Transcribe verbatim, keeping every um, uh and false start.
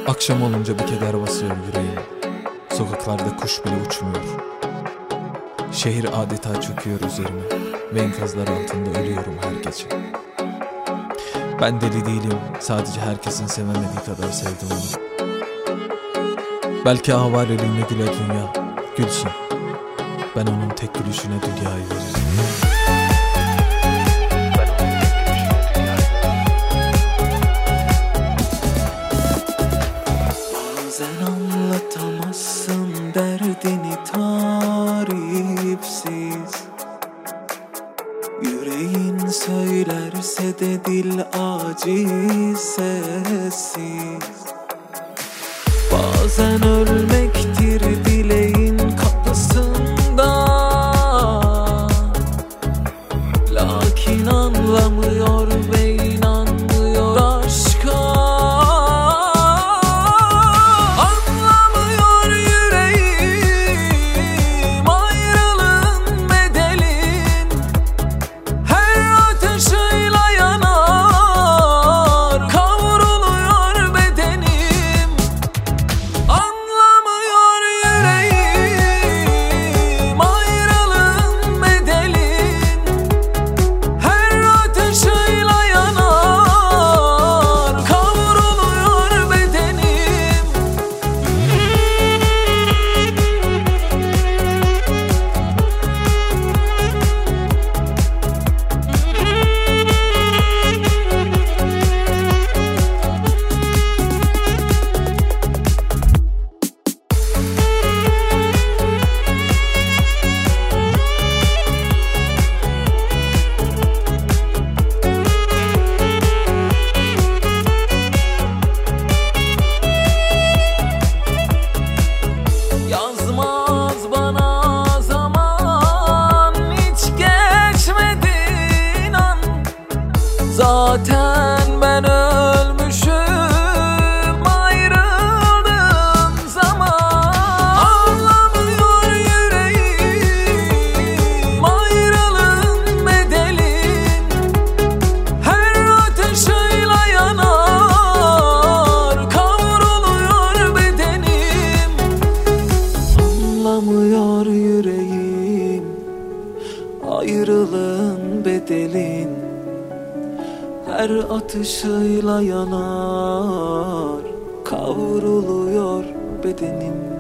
Akşam olunca bir keder basıyor yüreğime. Sokaklarda kuş bile uçmuyor. Şehir adeta çöküyor üzerime ve enkazlar altında ölüyorum her gece. Ben deli değilim, sadece herkesin sevemediği kadar sevdim onu. Belki avareliğime güler dünya, gülsün. Ben onun tek gülüşüne dünyayı veririm. Bazen anlatamazsın derdini tarifsiz. Yüreğin söylerse de dil aciz sessiz. Bazen ölmektir dileğin kapısında, lakin anlamıyor ve inanmıyor aşka. Anlamıyor yüreğim ayrılığın bedelin, her ateşiyle yanar, kavruluyor bedenim. Anlamıyor yüreğim ayrılığın bedelin, her ateşiyle yanar, kavruluyor bedenim. Yazmaz bana zaman, hiç geçmedi inan. Zaten ben ölmüşüm ayrıldığım zaman. Anlamıyor yüreğim ayrılığın bedelin, her ateşiyle yanar, kavruluyor bedenim. Anlamıyor yüreğim ayrılığın bedelin, her atışıyla yanar, kavruluyor bedenim.